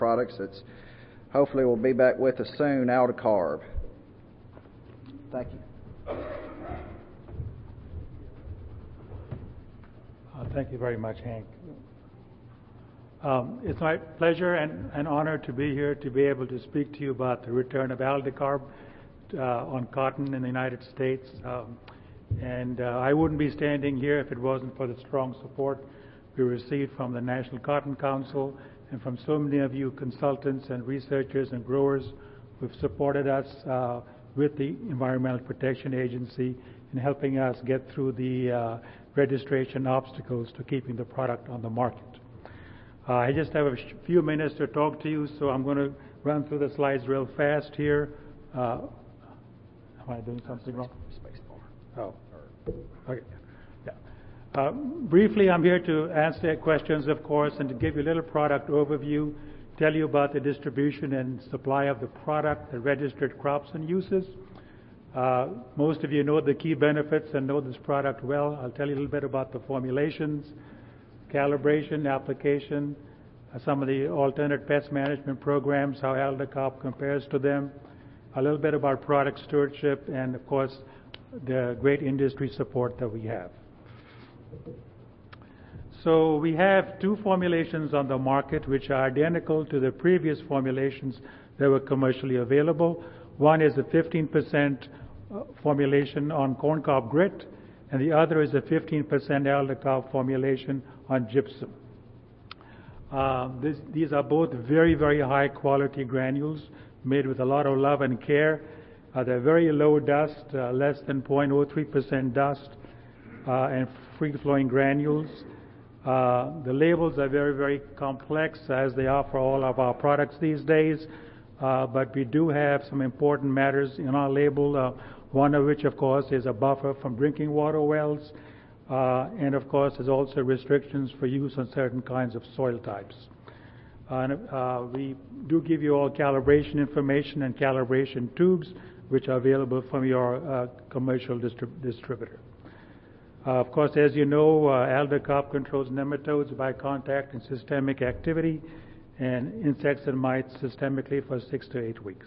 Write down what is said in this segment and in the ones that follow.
products that's hopefully will be back with us soon, Aldicarb. Thank you. Thank you very much, Hank. It's my pleasure and honor to be here to be able to speak to you about the return of Aldicarb on cotton in the United States. I wouldn't be standing here if it wasn't for the strong support we received from the National Cotton Council and from so many of you consultants and researchers and growers who've supported us with the Environmental Protection Agency in helping us get through the registration obstacles to keeping the product on the market. I just have a few minutes to talk to you, so I'm going to run through the slides real fast here. Am I doing something wrong? Oh, okay. Yeah. Briefly, I'm here to answer questions, of course, and to give you a little product overview, tell you about the distribution and supply of the product, the registered crops and uses. Most of you know the key benefits and know this product well. I'll tell you a little bit about the formulations, calibration, application, some of the alternate pest management programs, how Aldicarb compares to them, a little bit about product stewardship, and of course, the great industry support that we have. So we have two formulations on the market which are identical to the previous formulations that were commercially available. One is a 15% formulation on corncob grit, and the other is a 15% Aldicarb formulation on gypsum. These are both very, very high quality granules made with a lot of love and care. They're very low dust, less than 0.03% dust, and free-flowing granules. The labels are very, very complex, as they are for all of our products these days, but we do have some important matters in our label, one of which, of course, is a buffer from drinking water wells, and, of course, there's also restrictions for use on certain kinds of soil types. We do give you all calibration information and calibration tubes, which are available from your commercial distributor. Of course, as you know, Aldicarb controls nematodes by contact and systemic activity, and insects and mites systemically for 6 to 8 weeks.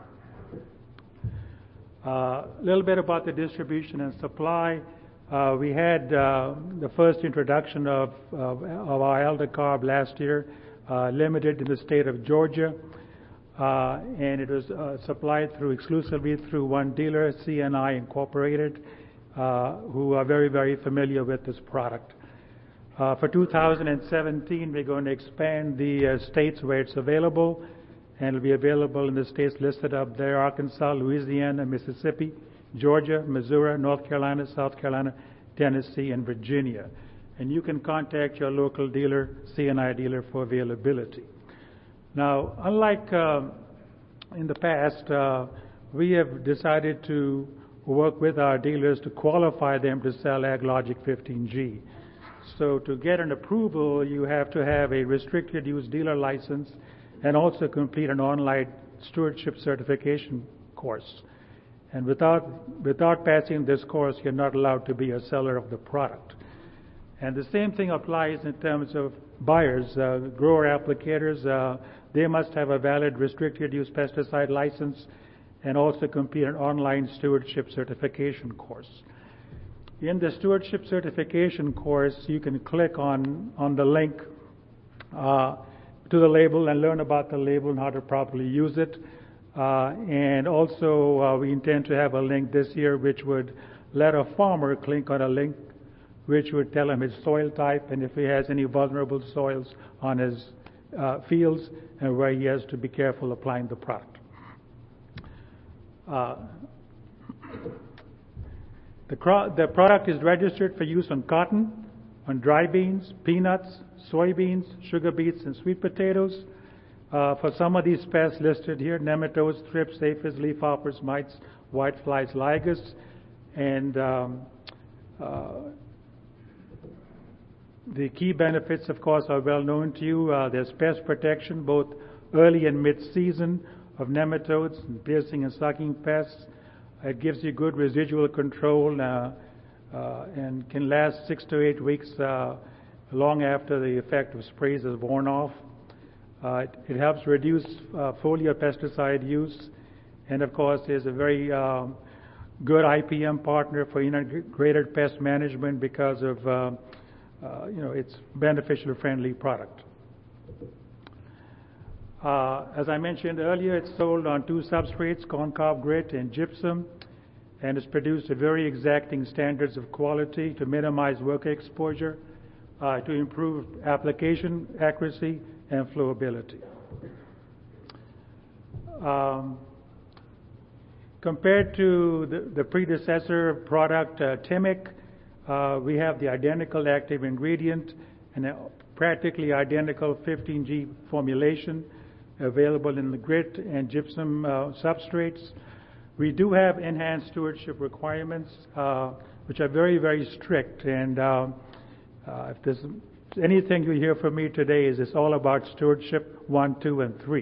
A little bit about the distribution and supply. We had the first introduction of our Aldicarb last year, limited in the state of Georgia, and it was supplied exclusively through one dealer, CNI Incorporated, who are very, very familiar with this product. For 2017, we're going to expand the states where it's available, and it'll be available in the states listed up there: Arkansas, Louisiana, Mississippi, Georgia, Missouri, North Carolina, South Carolina, Tennessee, and Virginia. And you can contact your local dealer, CNI dealer, for availability. Now, unlike in the past, we have decided to work with our dealers to qualify them to sell AgLogic 15G. So to get an approval, you have to have a restricted use dealer license and also complete an online stewardship certification course. And without passing this course, you're not allowed to be a seller of the product. And the same thing applies in terms of buyers, grower applicators. They must have a valid restricted use pesticide license and also complete an online stewardship certification course. In the stewardship certification course, you can click on the link to the label and learn about the label and how to properly use it. And also, we intend to have a link this year which would let a farmer click on a link which would tell him his soil type and if he has any vulnerable soils on his fields and where he has to be careful applying the product. The product is registered for use on cotton, on dry beans, peanuts, soybeans, sugar beets, and sweet potatoes. For some of these pests listed here: nematodes, thrips, aphids, leafhoppers, mites, whiteflies, ligas, and the key benefits, of course, are well known to you. There's pest protection, both early and mid-season, of nematodes, piercing and sucking pests. It gives you good residual control and can last 6 to 8 weeks long after the effect of sprays is worn off. It helps reduce foliar pesticide use, and of course is a very good IPM partner for integrated pest management because of its beneficial friendly product. As I mentioned earlier, it's sold on 2 substrates, corncob grit and gypsum, and it's produced at very exacting standards of quality to minimize worker exposure, to improve application accuracy and flowability. Compared to the predecessor product, Timic, we have the identical active ingredient and a practically identical 15G formulation available in the grit and gypsum substrates. We do have enhanced stewardship requirements, which are very, very strict. And if there's anything you hear from me today, is it's all about stewardship 1, 2, and 3.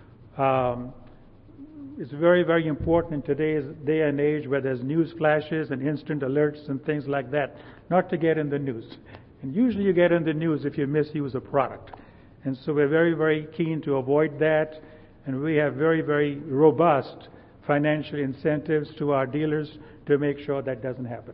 It's very, very important in today's day and age where there's news flashes and instant alerts and things like that, not to get in the news. And usually you get in the news if you misuse a product. And so we're very, very keen to avoid that. And we have very, very robust financial incentives to our dealers to make sure that doesn't happen.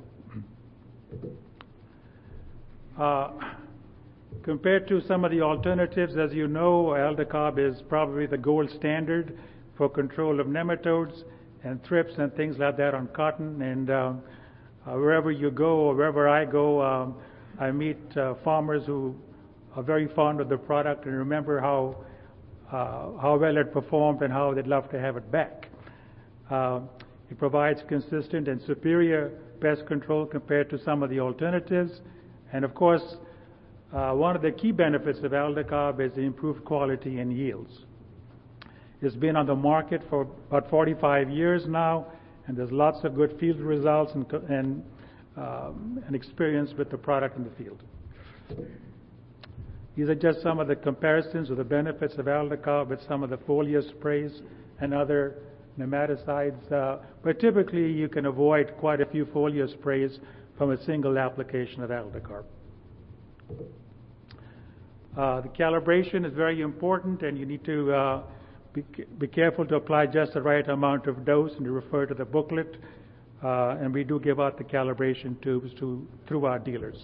Compared to some of the alternatives, as you know, Aldicarb is probably the gold standard for control of nematodes and thrips and things like that on cotton. And wherever you go or wherever I go, I meet farmers who are very fond of the product and remember how well it performed and how they'd love to have it back. It provides consistent and superior pest control compared to some of the alternatives. And of course, one of the key benefits of Aldicarb is the improved quality and yields. It's been on the market for about 45 years now, and there's lots of good field results and experience with the product in the field. These are just some of the comparisons of the benefits of Aldicarb with some of the foliar sprays and other nematicides. But typically you can avoid quite a few foliar sprays from a single application of Aldicarb. The calibration is very important, and you need to be careful to apply just the right amount of dose and to refer to the booklet. And we do give out the calibration tubes through our dealers.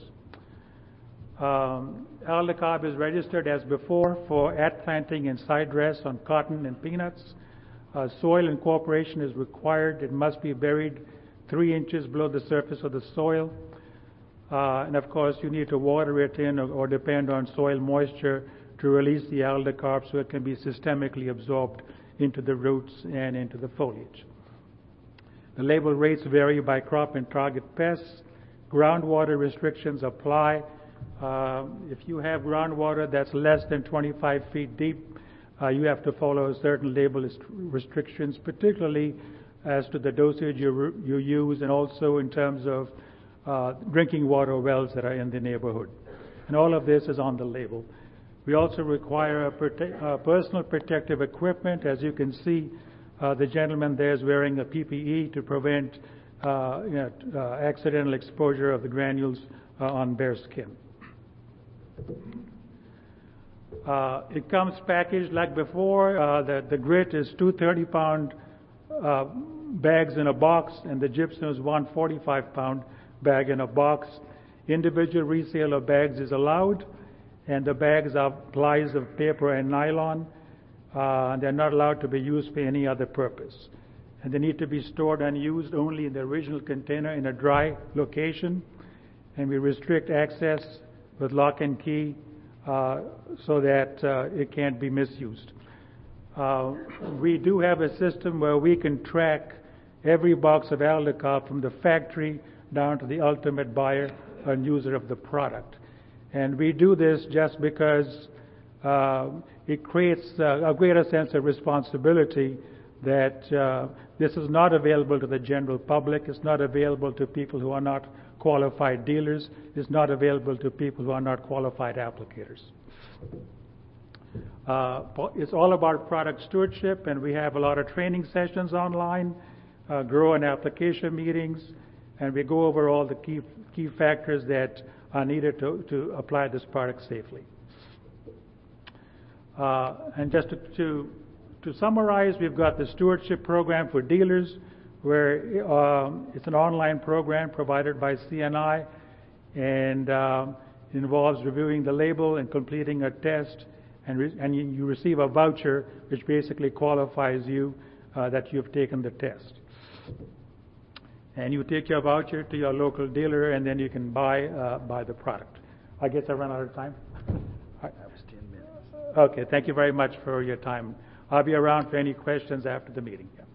Aldicarb is registered as before for at-planting and side dress on cotton and peanuts. Soil incorporation is required. It must be buried 3 inches below the surface of the soil. And of course, you need to water it in or depend on soil moisture to release the Aldicarb so it can be systemically absorbed into the roots and into the foliage. The label rates vary by crop and target pests. Groundwater restrictions apply. If you have groundwater that's less than 25 feet deep, you have to follow certain label restrictions, particularly as to the dosage you use and also in terms of drinking water wells that are in the neighborhood. And all of this is on the label. We also require personal protective equipment. As you can see, the gentleman there is wearing a PPE to prevent accidental exposure of the granules on bare skin. It comes packaged like before. The grit is 2 30-pound bags in a box, and the gypsum is 1 45-pound bag in a box. Individual resale of bags is allowed, and the bags are plies of paper and nylon. They're not allowed to be used for any other purpose. And they need to be stored unused only in the original container in a dry location. And we restrict access with lock and key so that it can't be misused. We do have a system where we can track every box of Aldicarb from the factory down to the ultimate buyer and user of the product. And we do this just because it creates a greater sense of responsibility that this is not available to the general public. It's not available to people who are not qualified dealers. It's not available to people who are not qualified applicators. It's all about product stewardship, and we have a lot of training sessions online, grow and application meetings, and we go over all the key factors that are needed to apply this product safely. And just to summarize, we've got the stewardship program for dealers, where it's an online program provided by CNI, and it involves reviewing the label and completing a test, and you receive a voucher which basically qualifies you that you've taken the test. And you take your voucher to your local dealer, and then you can buy the product. I guess I ran out of time. That was 10 minutes. Okay, thank you very much for your time. I'll be around for any questions after the meeting. Yeah.